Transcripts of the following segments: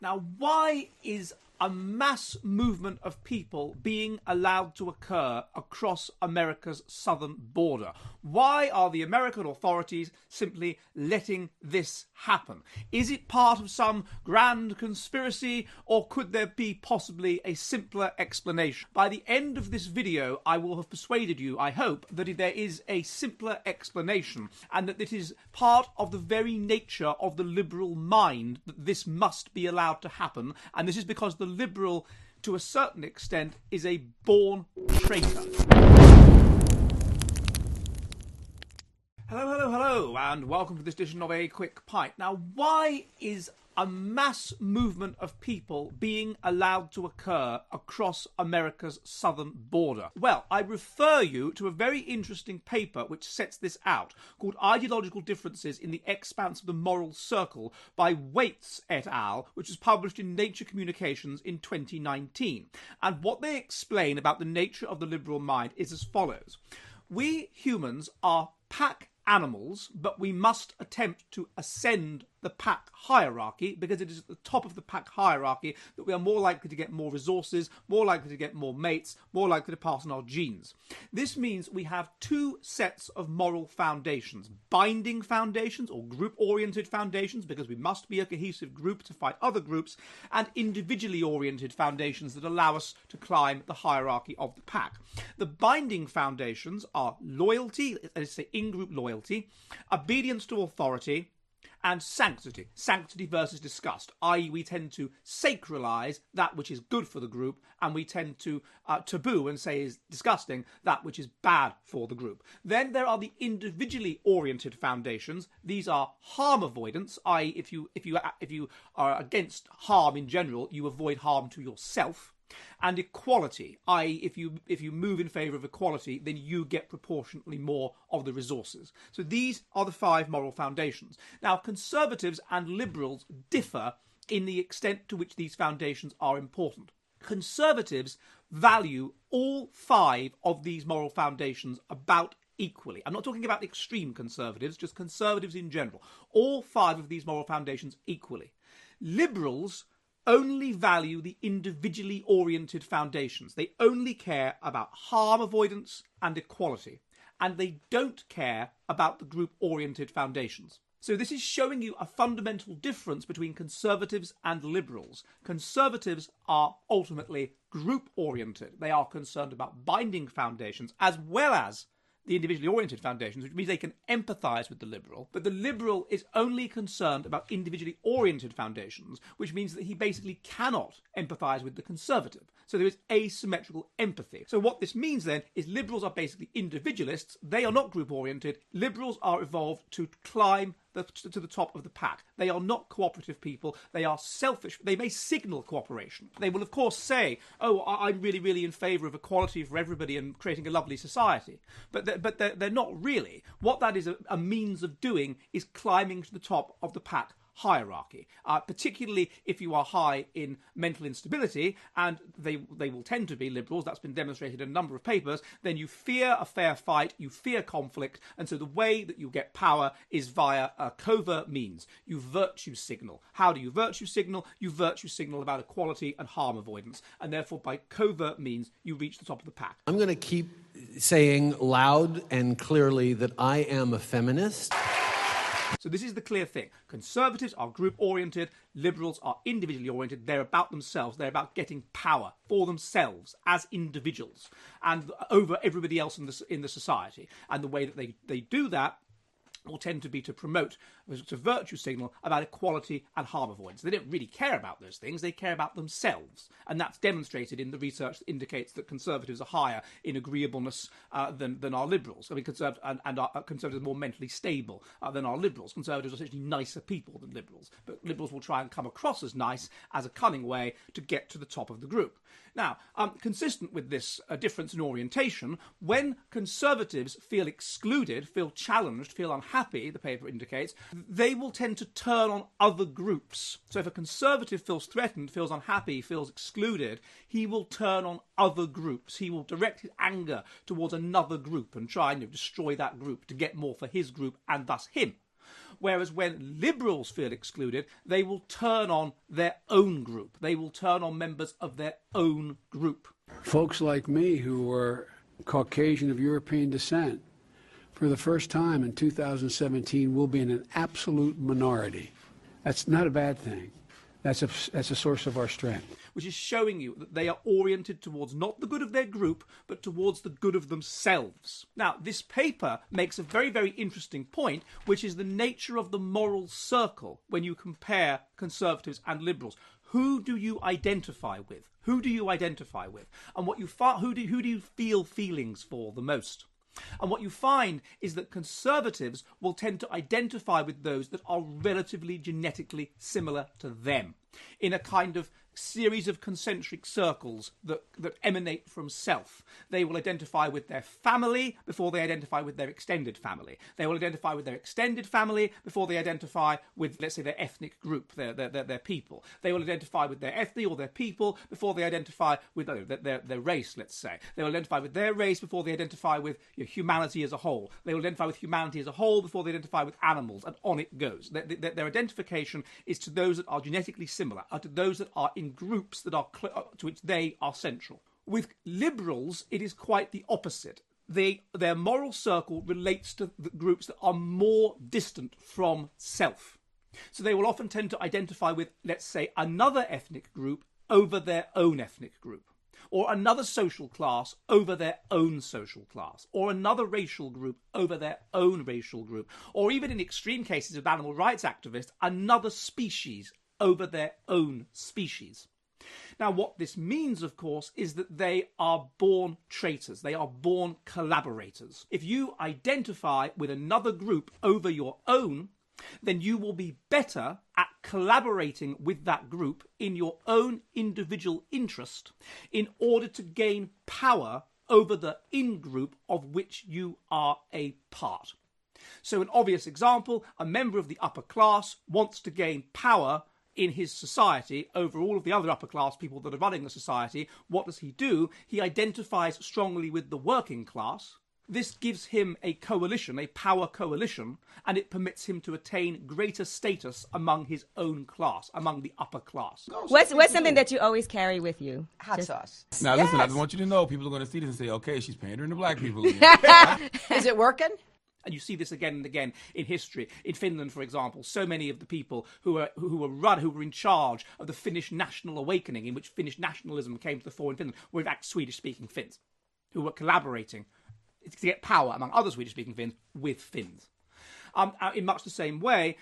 Now, why is a mass movement of people being allowed to occur across America's southern border? Why are the American authorities simply letting this happen? Is it part of some grand conspiracy, or could there be possibly a simpler explanation? By the end of this video, I will have persuaded you, I hope, that there is a simpler explanation, and that it is part of the very nature of the liberal mind that this must be allowed to happen, and this is because the liberal, to a certain extent, is a born traitor. Hello, and welcome to this edition of A Quick Pint. Now, why is a mass movement of people being allowed to occur across America's southern border? Well, I refer you to a very interesting paper which sets this out, called Ideological Differences in the Expanse of the Moral Circle by Waits et al., which was published in Nature Communications in 2019. And what they explain about the nature of the liberal mind is as follows. We humans are pack animals, but we must attempt to ascend the pack hierarchy, because it is at the top of the pack hierarchy that we are more likely to get more resources, more likely to get more mates, more likely to pass on our genes. This means we have two sets of moral foundations: binding foundations or group-oriented foundations, because we must be a cohesive group to fight other groups, and individually oriented foundations that allow us to climb the hierarchy of the pack. The binding foundations are loyalty, let's say in-group loyalty, obedience to authority, and sanctity. Sanctity versus disgust, i.e. we tend to sacralize that which is good for the group, and we tend to taboo and say is disgusting that which is bad for the group. Then there are the individually oriented foundations. These are harm avoidance, i.e. if you are against harm in general, you avoid harm to yourself. And equality, i.e. if you move in favour of equality, then you get proportionately more of the resources. So these are the five moral foundations. Now, conservatives and liberals differ in the extent to which these foundations are important. Conservatives value all five of these moral foundations about equally. I'm not talking about extreme conservatives, just conservatives in general. All five of these moral foundations equally. Liberals only value the individually oriented foundations. They only care about harm avoidance and equality, and they don't care about the group-oriented foundations. So this is showing you a fundamental difference between conservatives and liberals. Conservatives are ultimately group-oriented. They are concerned about binding foundations as well as the individually oriented foundations, which means they can empathise with the liberal. But the liberal is only concerned about individually oriented foundations, which means that he basically cannot empathise with the conservative. So there is asymmetrical empathy. So what this means then is liberals are basically individualists. They are not group oriented. Liberals are evolved to climb to the top of the pack. They are not cooperative people. They are selfish. They may signal cooperation. They will, of course, say, oh, I'm really, really in favour of equality for everybody and creating a lovely society. But they're not really. What that is a means of doing is climbing to the top of the pack hierarchy, particularly if you are high in mental instability, and they will tend to be liberals. That's been demonstrated in a number of papers. Then you fear a fair fight, you fear conflict, and so the way that you get power is via covert means. You virtue signal. How do you virtue signal? You virtue signal about equality and harm avoidance, and therefore by covert means you reach the top of the pack. I'm going to keep saying loud and clearly that I am a feminist. So this is the clear thing. Conservatives are group-oriented, liberals are individually oriented. They're about themselves. They're about getting power for themselves as individuals and over everybody else in the society. And the way that they do that will tend to be to promote, to virtue signal about equality and harm avoidance. They don't really care about those things. They care about themselves. And that's demonstrated in the research that indicates that conservatives are higher in agreeableness than our liberals. I mean, conservatives are more mentally stable than our liberals. Conservatives are essentially nicer people than liberals. But liberals will try and come across as nice as a cunning way to get to the top of the group. Now, consistent with this difference in orientation, when conservatives feel excluded, feel challenged, feel unhappy, the paper indicates, they will tend to turn on other groups. So if a conservative feels threatened, feels unhappy, feels excluded, he will turn on other groups. He will direct his anger towards another group and try and destroy that group to get more for his group and thus him. Whereas when liberals feel excluded, they will turn on their own group. They will turn on members of their own group. Folks like me who were Caucasian of European descent, for the first time in 2017, will be in an absolute minority. That's not a bad thing. That's a source of our strength. Which is showing you that they are oriented towards not the good of their group, but towards the good of themselves. Now, this paper makes a very, very interesting point, which is the nature of the moral circle when you compare conservatives and liberals. Who do you identify with? Who do you identify with? And who do you feel feelings for the most? And what you find is that conservatives will tend to identify with those that are relatively genetically similar to them, in a kind of series of concentric circles that emanate from self. They will identify with their family before they identify with their extended family. They will identify with their extended family before they identify with, let's say, their ethnic group, their people. They will identify with their ethnic or their people before they identify with their race, let's say. They will identify with their race before they identify with humanity as a whole. They will identify with humanity as a whole before they identify with animals, and on it goes. Their identification is to those that are genetically similar, to those that are in groups that are to which they are central. With liberals, it is quite the opposite. Their moral circle relates to the groups that are more distant from self. So they will often tend to identify with, let's say, another ethnic group over their own ethnic group, or another social class over their own social class, or another racial group over their own racial group, or even in extreme cases of animal rights activists, another species over their own species. Now, what this means, of course, is that they are born traitors. They are born collaborators. If you identify with another group over your own, then you will be better at collaborating with that group in your own individual interest in order to gain power over the in-group of which you are a part. So an obvious example, a member of the upper class wants to gain power in his society over all of the other upper class people that are running the society. What does he do? He identifies strongly with the working class. This gives him a coalition, a power coalition, and it permits him to attain greater status among his own class, among the upper class. What's something that you always carry with you? Hot sauce. Now, listen, I just want you to know, people are going to see this and say, okay, she's pandering to black people again. Is it working? And you see this again and again in history. In Finland, for example, so many of the people who were in charge of the Finnish national awakening, in which Finnish nationalism came to the fore in Finland, were in fact Swedish-speaking Finns, who were collaborating to get power, among other Swedish-speaking Finns, with Finns. In much the same way,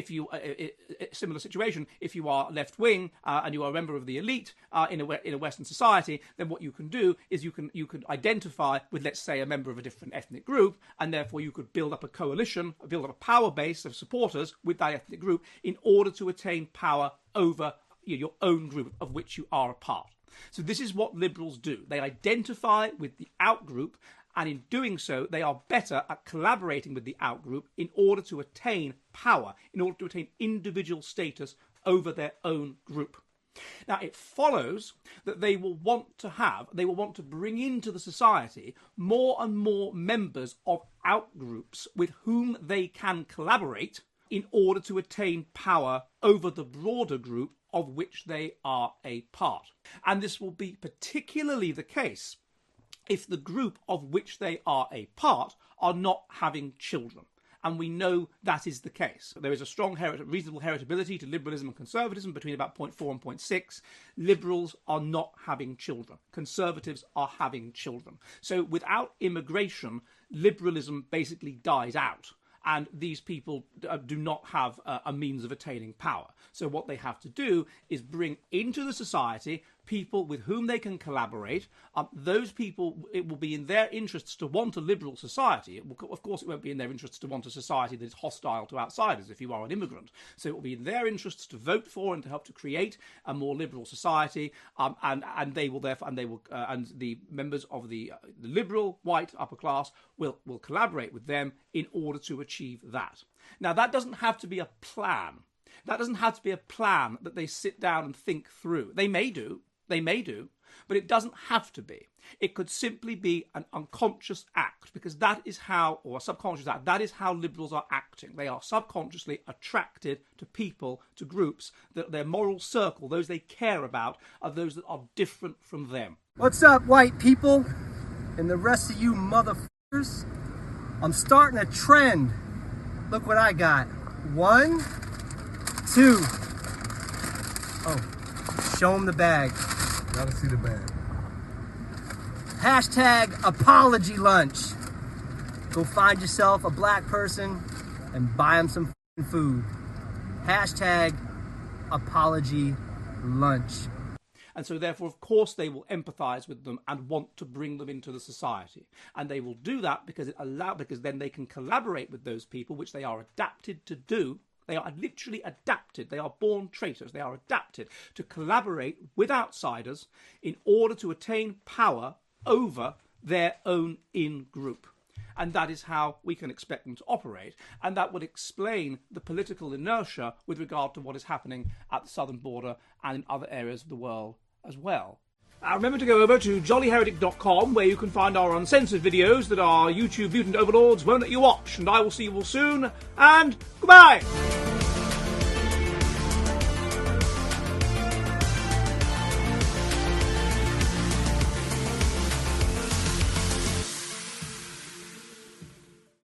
similar situation, if you are left-wing and you are a member of the elite in a Western society, then what you can do is you can identify with, let's say, a member of a different ethnic group, and therefore you could build up a coalition, build up a power base of supporters with that ethnic group in order to attain power over your own group of which you are a part. So this is what liberals do. They identify with the out-group, and in doing so, they are better at collaborating with the outgroup in order to attain power, in order to attain individual status over their own group. Now, it follows that they will want to bring into the society more and more members of outgroups with whom they can collaborate in order to attain power over the broader group of which they are a part. And this will be particularly the case if the group of which they are a part are not having children. And we know that is the case. There is a strong, reasonable heritability to liberalism and conservatism between about 0.4 and 0.6. Liberals are not having children. Conservatives are having children. So without immigration, liberalism basically dies out. And these people do not have a means of attaining power. So what they have to do is bring into the society people with whom they can collaborate. Those people, it will be in their interests to want a liberal society. Of course, it won't be in their interests to want a society that is hostile to outsiders if you are an immigrant. So it will be in their interests to vote for and to help to create a more liberal society. And the members of the liberal white upper class will collaborate with them in order to achieve that. Now, that doesn't have to be a plan. That doesn't have to be a plan that they sit down and think through. They may do, But it doesn't have to be. It could simply be an unconscious act, because that is how, or a subconscious act, that is how liberals are acting. They are subconsciously attracted to people, to groups, that their moral circle, those they care about, are those that are different from them. What's up, white people? And the rest of you motherfuckers? I'm starting a trend. Look what I got. 1, 2. Oh, show them the bag. Gotta see the bag. Hashtag apology lunch. Go find yourself a black person and buy them some food. Hashtag apology lunch. And so therefore, of course, they will empathise with them and want to bring them into the society. And they will do that because because then they can collaborate with those people, which they are adapted to do. They are literally adapted. They are born traitors. They are adapted to collaborate with outsiders in order to attain power over their own in-group. And that is how we can expect them to operate. And that would explain the political inertia with regard to what is happening at the southern border and in other areas of the world as well. Now remember to go over to jollyheretic.com, where you can find our uncensored videos that our YouTube mutant overlords won't let you watch. And I will see you all soon, and goodbye!